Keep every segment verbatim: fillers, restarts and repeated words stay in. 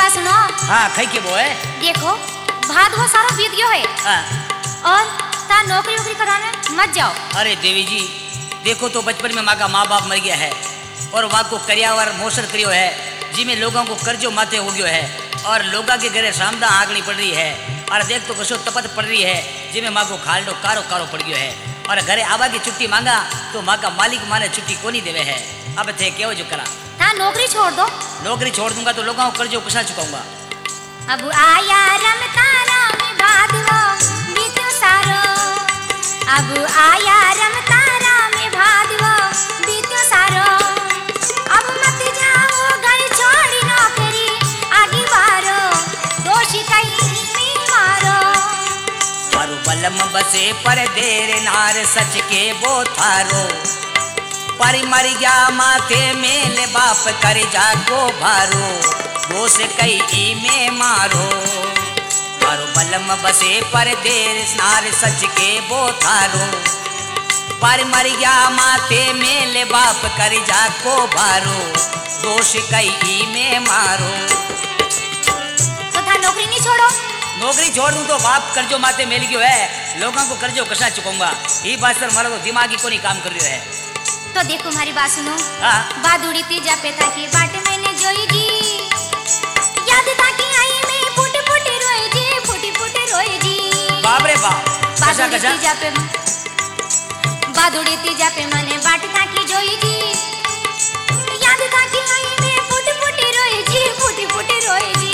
बात सुनो। हाँ खई के वो है। देखो भाद वो सारा बीत गयो है। हाँ। और ता नौकरी वोकरी कराने मत जाओ। अरे देवी जी देखो तो बचपन में माँ का माँ बाप मर गया है और वहाँ को करियावर मोसर करियो है जिसमें लोगों को कर्जो माथे हो गयो है और लोगा के घरे सामदा आगनी पड़ रही है और देख तो कसो तपत पड़ रही है जिसमें माँ को खालडो कारो कारो पड़ गयो है और घरे आवा की छुट्टी मांगा तो माँ का मालिक माने छुट्टी कोनी देवे है। अब थे क्यों जो करा ता नौकरी छोड़ दो। नौकरी छोड़ दूंगा तो लोगों को कर्जो कसा चुकाऊंगा। अब आया रमतारा में भादवा बीत्यो सारो। अब आया रमतारा में भादवा बीत्यो सारो। अब मत जाओ घर छोड़ी नौकरी आगे बारो दोषी कहीं में मारो। मारो बलम बसे पर देर नार सच के वो थारो परी मर गया माथे में ले बाप कर जाको भारो वो से कई में मारो। मारो बलम बसे पर देर नार सच के वो थारो पर मर गया माथे में ले बाप कर जाको भारो दोष कई में मारो। तो था नौकरी नहीं छोड़ो। नौकरी छोड़ दूं तो बाप कर्जो माथे मेल गयो है लोगों को कर्जो कसा चुकाऊंगा। ये बात सर मारा तो दिमाग ही को नहीं काम कर रही है। तो देखो हमारी बात सुनो। हाँ। बादुड़ी तीजा पे था कि बाट मैंने जोई जी याद था कि आई में फुट फुट रोई जी फुटी फुट रोई जी। बाप रे बाप कसा बादुड़ी कसा तीजा पे बादुड़ी तीजा पे मैंने बाट था कि जोई जी याद था कि आई में फुट फुट रोई जी फुटी फुट रोई जी।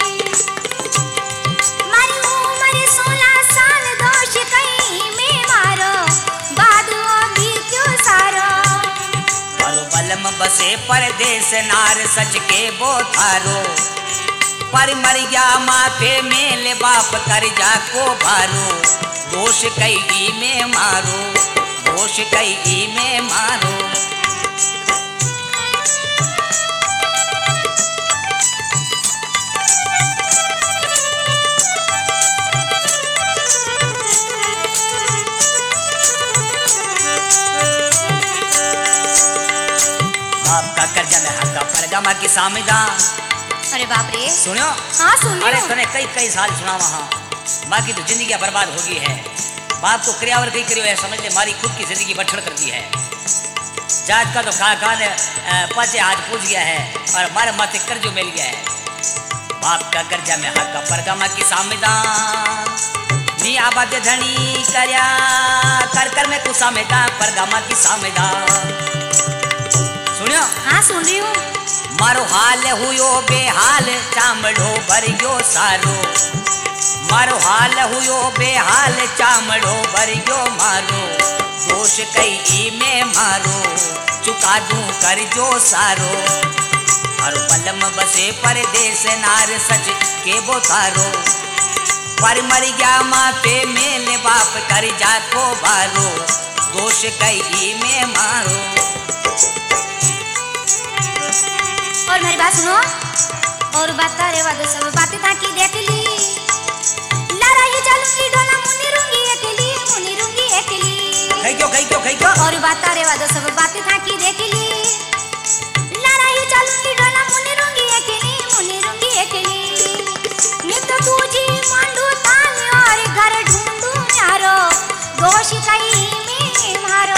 मारी उम्र सोलह साल दोष कहीं में मारो बादुआ भी क्यों सारो। बलम बसे परदेस नार सच के वो थारो पर मर गया माथे में ले बाप कर जाको भारो दोष कई में मारो दोष कई में मारो। आपका कर्जा में हक्का परगमा की सामिदा। अरे बाप रे सुनो। हाँ सुन अरे तने कई कई साल सुना वहाँ बाकी तो जिंदगी बर्बाद हो गई है। बाप तो क्रियावर कई करियो है समझ ले मारी खुद की जिंदगी बछड़ कर दी है। जात का तो खा खा ने पाचे हाथ पूछ गया है और हमारे माथे कर्जो मिल गया है। बाप का कर्जा में हक्का परगमा की सामिदा नी आबाद धनी करया कर कर में कुछ सामिदा परगमा की सामिदा। सुनियो। हाँ सुन रही हूँ। मारो हाल हुयो बेहाल चामड़ो भरियो सारो मारो हाल हुयो बेहाल चामड़ो भरियो मारो दोष कई में मारो चुका दूं कर्जो सारो। मारो बलम बसे परदेस नार सच के वो थारो पर मर गया माथे में ले बाप कर जाको भारो दोष कई में मारो। और मेरी बात सुनो। और बात रे वादो सब बातें था कि देख ली लड़ा ही चलूंगी डोला मुनी रूंगी अकेली मुनी रूंगी अकेली। कहीं क्यों कहीं क्यों कहीं क्यों। और बात रे वादो सब बातें था कि देख ली लड़ा ही चलूंगी डोला मुनी रूंगी अकेली मुनी रूंगी अकेली। नित तुझी मांडू ताने और घर ढूंढू यारो दोष कहीं में मारो।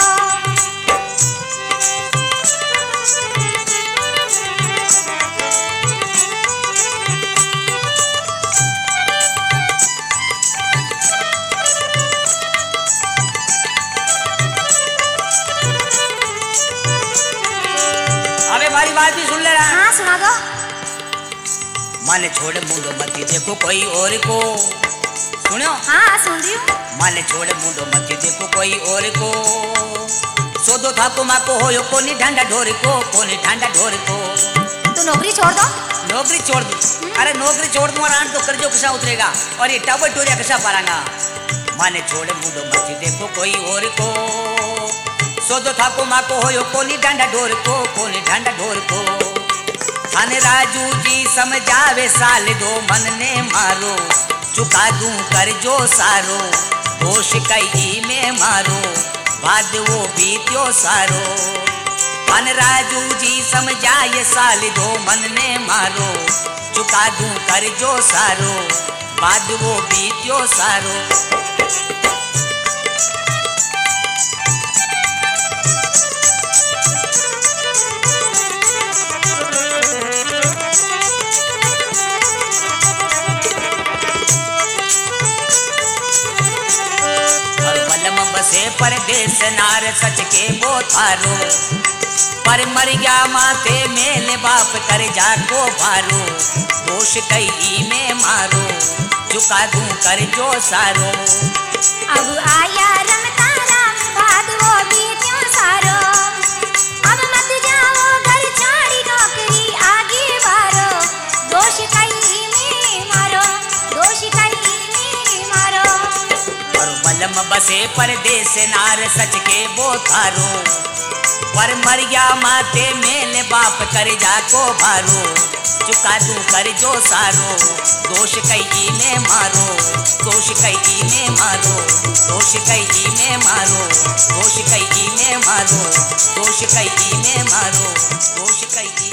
हमारी बात भी सुन ले रहा। हाँ सुना दो। माने छोड़ मुंडो मत देखो कोई और को। सुनो। हाँ सुन रही हूँ। माने छोड़ मुंडो मत देखो कोई और को सोदो था को माँ को होयो कोनी ढांडा ढोर को कोनी ढांडा ढोर को। तो नौकरी छोड़ दो। नौकरी छोड़ दूं। अरे नौकरी छोड़ दूं और आंट तो कर्जो कसा उतरेगा और ये टावर टोरिया कसा पारांगा। माने छोड़ मुंडो मत देखो कोई और को सोदो था को माँ को होयो कोनी ढांडा ढोर को कोनी ढांडा ढोर को। थाने राजू जी समझावे साल दो मन ने मारो चुका दूं कर्जो सारो दोष कई में मारो बाद वो बीत्यो सारो। मन राजू जी समझाए साल दो मन ने मारो, चुका दूं कर जो सारो, बाद वो बीत्यो सारो। बसे परदेस नार सच के वो थारो, पर मर गया माते मेल बाप कर जाको भारो, दोष कई में मारो, चुका दूं कर जो सारो। अब आया रमता राम भाद वो बीत्यो सारो, अब मत जाओ घर छाड़ी नौकरी आगे बारो, दोष कई में मारो, दोष कई में मारो। और बलम बसे परदेस नार सच के वो थारो, पर मर गया माते मेल बाप कर जाको भारो, चुका दूं कर जो सारो, दोष कई में मारो, दोष कई में मारो, दोष कई में मारो, दोष कई में मारो, दोष कई में मारो, दोष कई